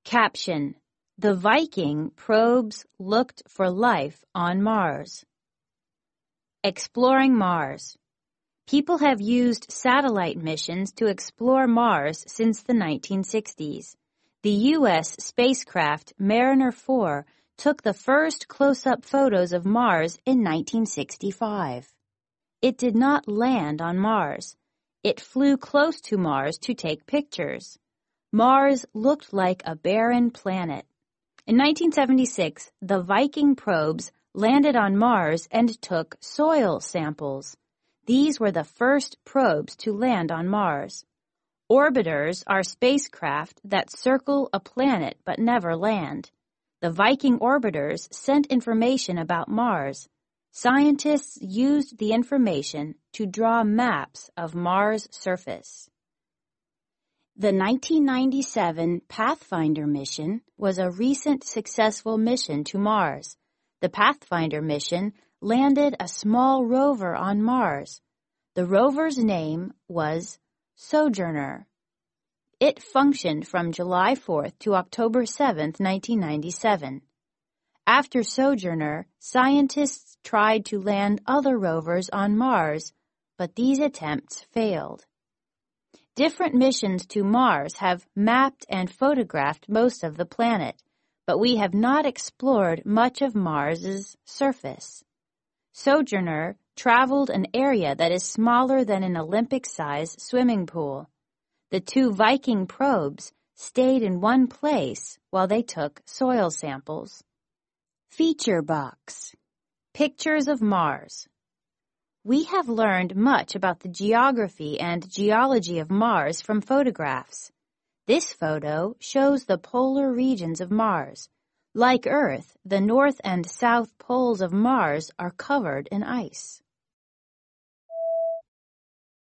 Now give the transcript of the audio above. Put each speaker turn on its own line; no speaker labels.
Caption: The Viking probes looked for life on Mars. Exploring Mars. People have used satellite missions to explore Mars since the 1960s. The U.S. spacecraft Mariner 4 took the first close-up photos of Mars in 1965. It did not land on Mars. It flew close to Mars to take pictures. Mars looked like a barren planet. In 1976, the Viking probes landed on Mars and took soil samples. These were the first probes to land on Mars. Orbiters are spacecraft that circle a planet but never land. The Viking orbiters sent information about Mars. Scientists used the information to draw maps of Mars' surface. The 1997 Pathfinder mission was a recent successful mission to Mars. The Pathfinder mission landed a small rover on Mars. The rover's name was Sojourner. It functioned from July 4th to October 7th, 1997. After Sojourner, scientists tried to land other rovers on Mars, but these attempts failed. Different missions to Mars have mapped and photographed most of the planet, but we have not explored much of Mars's surface. Sojourner traveled an area that is smaller than an Olympic-sized swimming pool. The two Viking probes stayed in one place while they took soil samples. Feature box. Pictures of Mars. We have learned much about the geography and geology of Mars from photographs. This photo shows the polar regions of Mars. Like Earth, the north and south poles of Mars are covered in ice.